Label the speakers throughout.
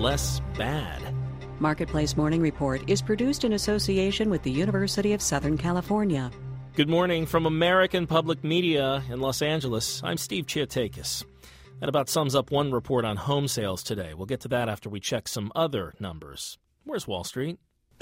Speaker 1: less bad.
Speaker 2: Marketplace Morning Report is produced in association with the University of Southern California.
Speaker 1: Good morning from American Public Media in Los Angeles. I'm Steve Chiatakis. That about sums up one report on home sales today. We'll get to that after we check some other numbers. Where's Wall Street?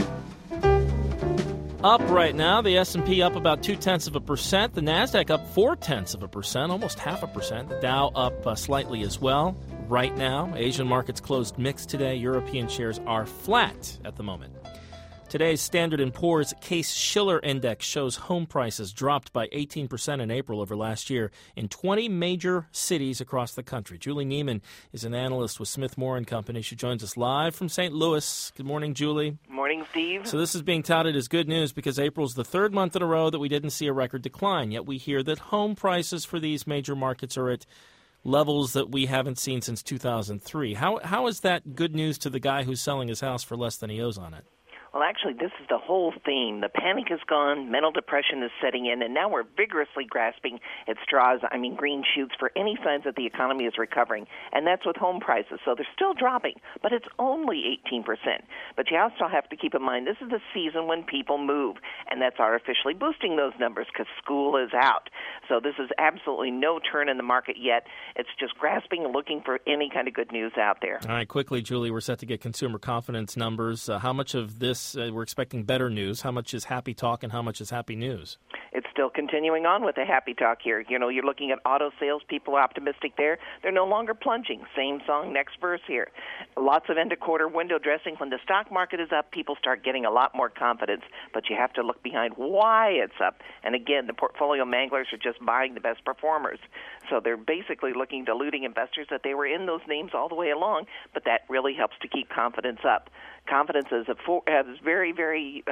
Speaker 1: Up right now, the S&P up about 0.2%. The Nasdaq up 0.4%, almost 0.5%. The Dow up slightly as well. Right now, Asian markets closed mixed today. European shares are flat at the moment. Today's Standard & Poor's Case-Shiller Index shows home prices dropped by 18% in April over last year in 20 major cities across the country. Julie Neiman is an analyst with Smith Moore & Company. She joins us live from St. Louis. Good morning, Julie.
Speaker 3: Morning, Steve.
Speaker 1: So this is being touted as good news because April's the third month in a row that we didn't see a record decline. Yet we hear that home prices for these major markets are at levels that we haven't seen since 2003. How is that good news to the guy who's selling his house for less than he owes on it?
Speaker 3: Well, actually, this is the whole theme. The panic is gone, mental depression is setting in, and now we're vigorously grasping at green shoots for any signs that the economy is recovering, and that's with home prices. So they're still dropping, but it's only 18%. But you also have to keep in mind this is the season when people move, and that's artificially boosting those numbers because school is out. So this is absolutely no turn in the market yet. It's just grasping and looking for any kind of good news out there.
Speaker 1: All right, quickly, Julie, we're set to get consumer confidence numbers. How much of this we're expecting better news? How much is happy talk and how much is happy news?
Speaker 3: It's still continuing on with the happy talk here. You know, you're looking at auto sales. People are optimistic there. They're no longer plunging. Same song, next verse here. Lots of end-of-quarter window dressing. When the stock market is up, people start getting a lot more confidence. But you have to look behind why it's up. And again, the portfolio manglers are just buying the best performers. So they're basically looking deluding investors that they were in those names all the way along. But that really helps to keep confidence up. Confidence is very, very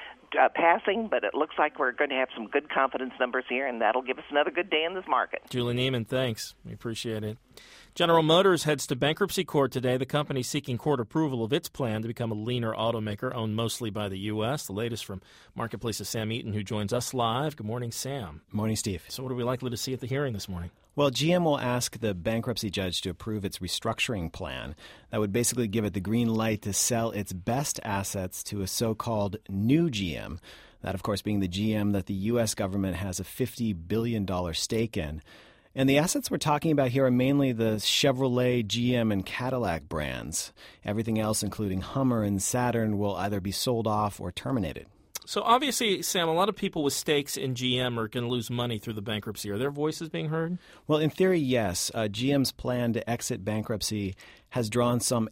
Speaker 3: passing, but it looks like we're going to have some good confidence numbers here, and that'll give us another good day in this market.
Speaker 1: Julie Neiman, thanks. We appreciate it. General Motors heads to bankruptcy court today. The company seeking court approval of its plan to become a leaner automaker owned mostly by the U.S. The latest from Marketplace's Sam Eaton, who joins us live. Good morning, Sam.
Speaker 4: Morning, Steve.
Speaker 1: So what are we likely to see at the hearing this morning?
Speaker 4: Well, GM will ask the bankruptcy judge to approve its restructuring plan. That would basically give it the green light to sell its best assets to a so-called new GM. That, of course, being the GM that the U.S. government has a $50 billion stake in. And the assets we're talking about here are mainly the Chevrolet, GM, and Cadillac brands. Everything else, including Hummer and Saturn, will either be sold off or terminated.
Speaker 1: So obviously, Sam, a lot of people with stakes in GM are going to lose money through the bankruptcy. Are their voices being heard?
Speaker 4: Well, in theory, yes. GM's plan to exit bankruptcy has drawn some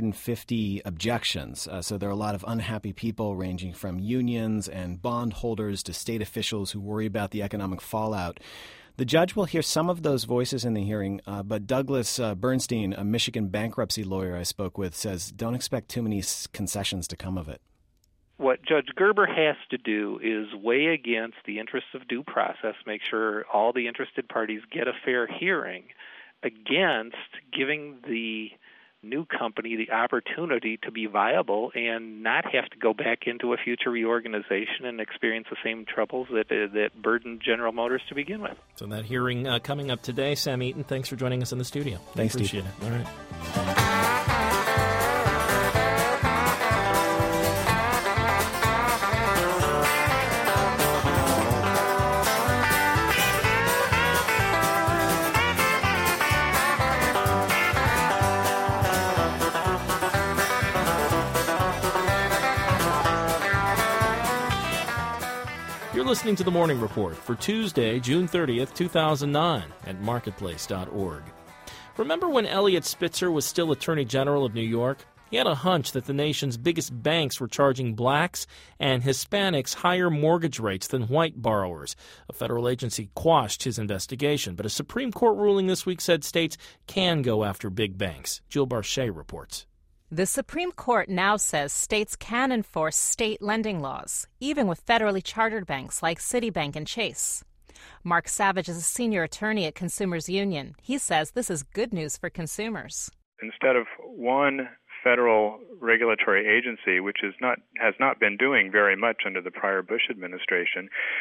Speaker 4: 850 objections. So there are a lot of unhappy people ranging from unions and bondholders to state officials who worry about the economic fallout. The judge will hear some of those voices in the hearing, but Douglas Bernstein, a Michigan bankruptcy lawyer I spoke with, says don't expect too many concessions to come of it.
Speaker 5: What Judge Gerber has to do is weigh against the interests of due process, make sure all the interested parties get a fair hearing, against giving the new company the opportunity to be viable and not have to go back into a future reorganization and experience the same troubles that burdened General Motors to begin with.
Speaker 1: So that hearing coming up today. Sam Eaton, thanks for joining us in the studio.
Speaker 4: Thanks,
Speaker 1: Appreciate
Speaker 4: Steve.
Speaker 1: it. All right. You're listening to The Morning Report for Tuesday, June 30th, 2009 at marketplace.org. Remember when Eliot Spitzer was still Attorney General of New York? He had a hunch that the nation's biggest banks were charging blacks and Hispanics higher mortgage rates than white borrowers. A federal agency quashed his investigation, but a Supreme Court ruling this week said states can go after big banks. Jill Barchet reports.
Speaker 6: The Supreme Court now says states can enforce state lending laws, even with federally chartered banks like Citibank and Chase. Mark Savage is a senior attorney at Consumers Union. He says this is good news for consumers.
Speaker 7: Instead of one federal regulatory agency, which has not been doing very much under the prior Bush administration,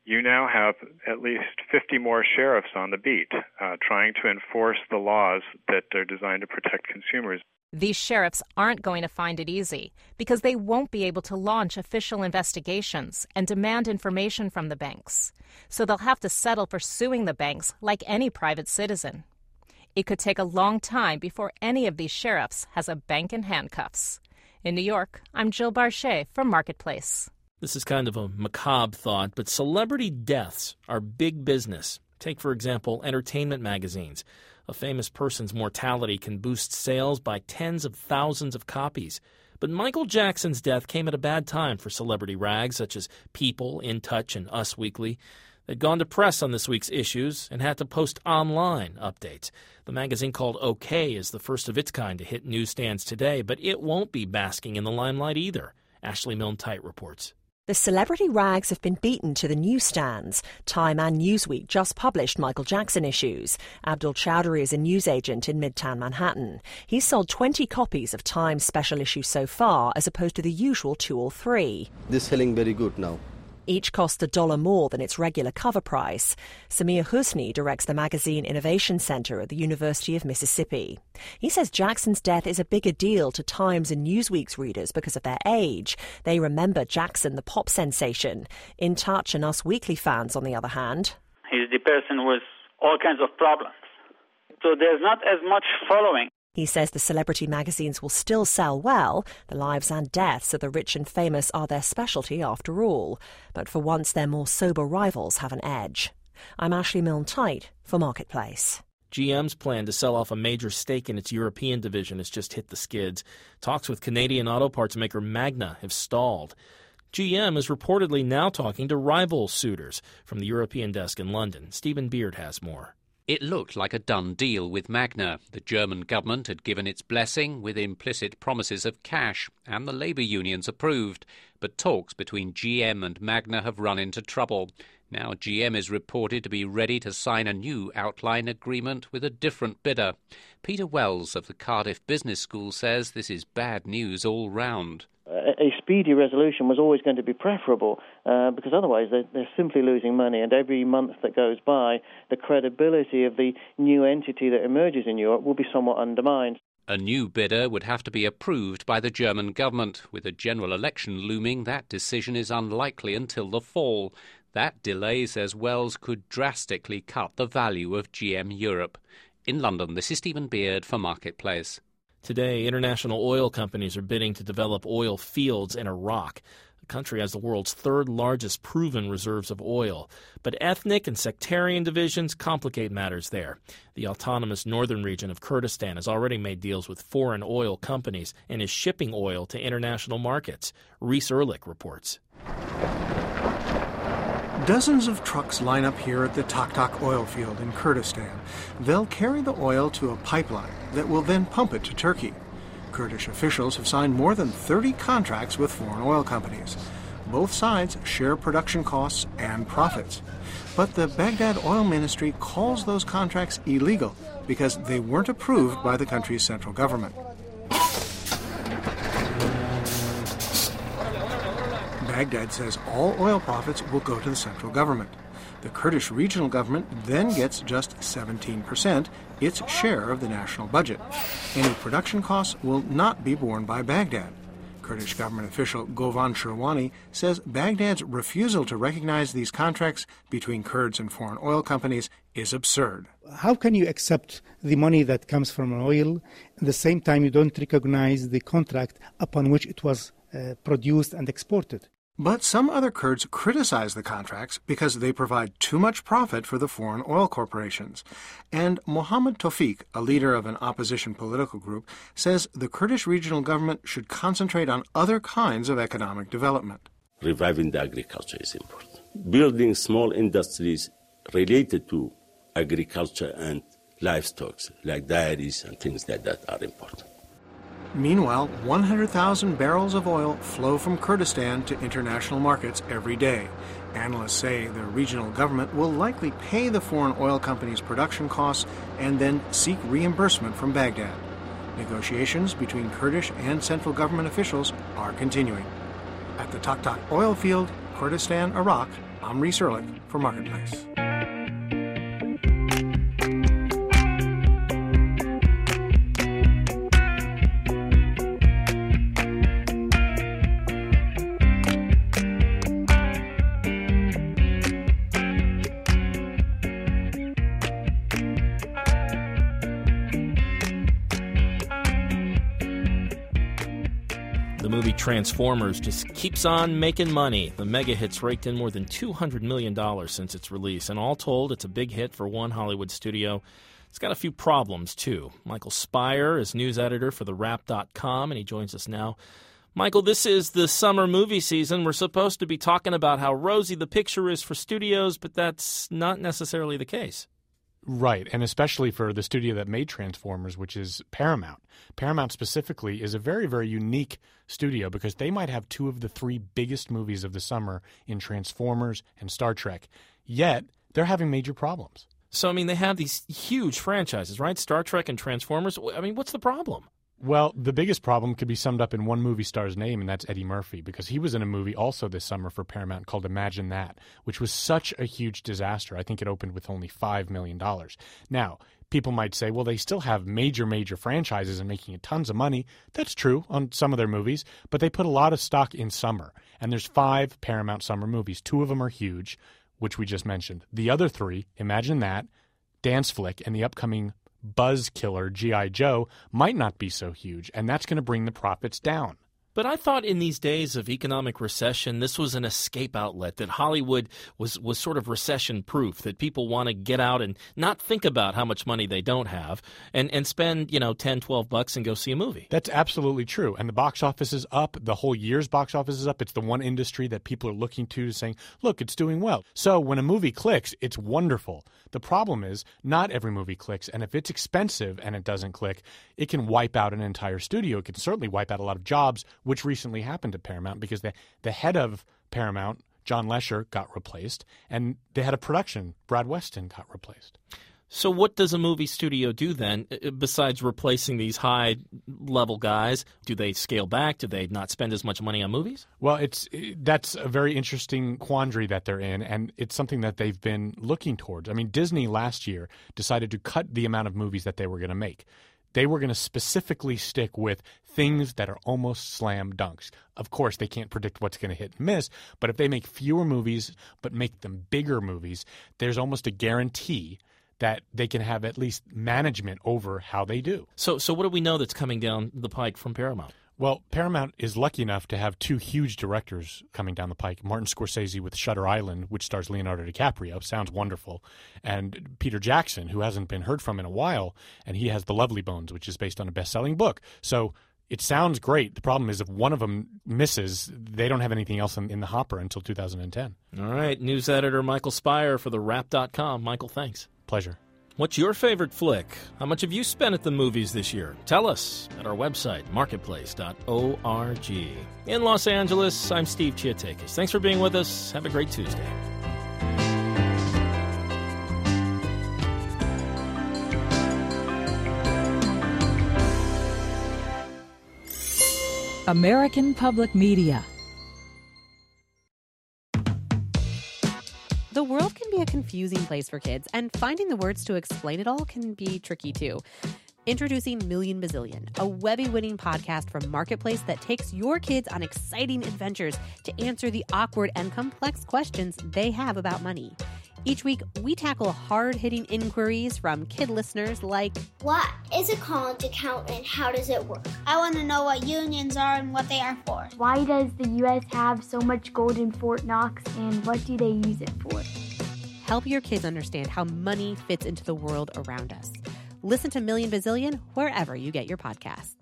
Speaker 7: you now have at least 50 more sheriffs on the beat trying to enforce the laws that are designed to protect consumers.
Speaker 6: These sheriffs aren't going to find it easy because they won't be able to launch official investigations and demand information from the banks. So they'll have to settle for suing the banks like any private citizen. It could take a long time before any of these sheriffs has a bank in handcuffs. In New York, I'm Jill Barchet for Marketplace.
Speaker 1: This is kind of a macabre thought, but celebrity deaths are big business. Take, for example, entertainment magazines. A famous person's mortality can boost sales by tens of thousands of copies. But Michael Jackson's death came at a bad time for celebrity rags such as People, In Touch, and Us Weekly. They'd gone to press on this week's issues and had to post online updates. The magazine called OK is the first of its kind to hit newsstands today, but it won't be basking in the limelight either. Ashley Milne-Tite reports.
Speaker 8: The celebrity rags have been beaten to the newsstands. Time and Newsweek just published Michael Jackson issues. Abdul Chowdhury is a newsagent in Midtown Manhattan. He's sold 20 copies of Time's special issue so far, as opposed to the usual 2 or 3.
Speaker 9: This is selling very good now.
Speaker 8: Each cost $1 more than its regular cover price. Samir Husni directs the Magazine Innovation Center at the University of Mississippi. He says Jackson's death is a bigger deal to Times and Newsweek's readers because of their age. They remember Jackson, the pop sensation. In Touch and Us Weekly fans, on the other hand,
Speaker 10: he's the person with all kinds of problems. So there's not as much following.
Speaker 8: He says the celebrity magazines will still sell well. The lives and deaths of the rich and famous are their specialty after all. But for once, their more sober rivals have an edge. I'm Ashley Milne-Tite for Marketplace.
Speaker 1: GM's plan to sell off a major stake in its European division has just hit the skids. Talks with Canadian auto parts maker Magna have stalled. GM is reportedly now talking to rival suitors. From the European desk in London, Stephen Beard has more.
Speaker 11: It looked like a done deal with Magna. The German government had given its blessing with implicit promises of cash, and the labour unions approved. But talks between GM and Magna have run into trouble. Now GM is reported to be ready to sign a new outline agreement with a different bidder. Peter Wells of the Cardiff Business School says this is bad news all round.
Speaker 12: A speedy resolution was always going to be preferable because otherwise they're simply losing money, and every month that goes by, the credibility of the new entity that emerges in Europe will be somewhat undermined.
Speaker 11: A new bidder would have to be approved by the German government. With a general election looming, that decision is unlikely until the fall. That delay, says Wells, could drastically cut the value of GM Europe. In London, this is Stephen Beard for Marketplace.
Speaker 1: Today, international oil companies are bidding to develop oil fields in Iraq. The country has the world's third largest proven reserves of oil. But ethnic and sectarian divisions complicate matters there. The autonomous northern region of Kurdistan has already made deals with foreign oil companies and is shipping oil to international markets. Reese Ehrlich reports.
Speaker 13: Dozens of trucks line up here at the Taktak oil field in Kurdistan. They'll carry the oil to a pipeline that will then pump it to Turkey. Kurdish officials have signed more than 30 contracts with foreign oil companies. Both sides share production costs and profits. But the Baghdad Oil Ministry calls those contracts illegal because they weren't approved by the country's central government. Baghdad says all oil profits will go to the central government. The Kurdish regional government then gets just 17%, its share of the national budget. Any production costs will not be borne by Baghdad. Kurdish government official Govan Shirwani says Baghdad's refusal to recognize these contracts between Kurds and foreign oil companies is absurd.
Speaker 14: How can you accept the money that comes from oil, at the same time you don't recognize the contract upon which it was produced and exported?
Speaker 13: But some other Kurds criticize the contracts because they provide too much profit for the foreign oil corporations. And Mohammed Tawfiq, a leader of an opposition political group, says the Kurdish regional government should concentrate on other kinds of economic development.
Speaker 15: Reviving the agriculture is important. Building small industries related to agriculture and livestock, like dairies and things like that, are important.
Speaker 13: Meanwhile, 100,000 barrels of oil flow from Kurdistan to international markets every day. Analysts say the regional government will likely pay the foreign oil companies' production costs and then seek reimbursement from Baghdad. Negotiations between Kurdish and central government officials are continuing. At the Taktak oil field, Kurdistan, Iraq, I'm Reese Ehrlich for Marketplace.
Speaker 1: The movie Transformers just keeps on making money. The mega hit's raked in more than $200 million since its release, and all told, it's a big hit for one Hollywood studio. It's got a few problems, too. Michael Spire is news editor for TheWrap.com, and he joins us now. Michael, this is the summer movie season. We're supposed to be talking about how rosy the picture is for studios, but that's not necessarily the case.
Speaker 9: Right, and especially for the studio that made Transformers, which is Paramount. Paramount specifically is a very, very unique studio because they might have two of the three biggest movies of the summer in Transformers and Star Trek, yet they're having major problems.
Speaker 1: So, I mean, they have these huge franchises, right? Star Trek and Transformers. I mean, what's the problem?
Speaker 9: Well, the biggest problem could be summed up in one movie star's name, and that's Eddie Murphy, because he was in a movie also this summer for Paramount called Imagine That, which was such a huge disaster. I think it opened with only $5 million. Now, people might say, well, they still have major franchises and making tons of money. That's true on some of their movies, but they put a lot of stock in summer, and there's 5 Paramount summer movies. 2 of them are huge, which we just mentioned. The other 3, Imagine That, Dance Flick, and the upcoming buzz killer G.I. Joe might not be so huge, and that's going to bring the profits down.
Speaker 1: But I thought in these days of economic recession, this was an escape outlet, that Hollywood was sort of recession-proof, that people want to get out and not think about how much money they don't have and spend, $10, $12 and go see a movie.
Speaker 9: That's absolutely true. And the box office is up. The whole year's box office is up. It's the one industry that people are looking to saying, look, it's doing well. So when a movie clicks, it's wonderful. The problem is not every movie clicks, and if it's expensive and it doesn't click, it can wipe out an entire studio. It can certainly wipe out a lot of jobs, which recently happened to Paramount because the head of Paramount, John Lesher, got replaced, and the head of production, Brad Weston, got replaced.
Speaker 1: So what does a movie studio do then, besides replacing these high-level guys? Do they scale back? Do they not spend as much money on movies?
Speaker 9: Well, that's a very interesting quandary that they're in, and it's something that they've been looking towards. I mean, Disney last year decided to cut the amount of movies that they were going to make. They were going to specifically stick with things that are almost slam dunks. Of course, they can't predict what's going to hit and miss, but if they make fewer movies but make them bigger movies, there's almost a guarantee that they can have at least management over how they do.
Speaker 1: So what do we know that's coming down the pike from Paramount?
Speaker 9: Well, Paramount is lucky enough to have 2 huge directors coming down the pike. Martin Scorsese with Shutter Island, which stars Leonardo DiCaprio. Sounds wonderful. And Peter Jackson, who hasn't been heard from in a while, and he has The Lovely Bones, which is based on a best-selling book. So it sounds great. The problem is if one of them misses, they don't have anything else in the hopper until 2010.
Speaker 1: All right. News editor Michael Spire for TheWrap.com. Michael, thanks.
Speaker 9: Pleasure.
Speaker 1: What's your favorite flick? How much have you spent at the movies this year? Tell us at our website, marketplace.org. In Los Angeles, I'm Steve Chiatakis. Thanks for being with us. Have a great Tuesday.
Speaker 16: American Public Media.
Speaker 17: The world can be a confusing place for kids, and finding the words to explain it all can be tricky too. Introducing Million Bazillion, a Webby-winning podcast from Marketplace that takes your kids on exciting adventures to answer the awkward and complex questions they have about money. Each week, we tackle hard-hitting inquiries from kid listeners like,
Speaker 18: what is a college account and how does it work? I want to know what unions are and what they are for.
Speaker 19: Why does the U.S. have so much gold in Fort Knox and what do they use it for?
Speaker 17: Help your kids understand how money fits into the world around us. Listen to Million Bazillion wherever you get your podcasts.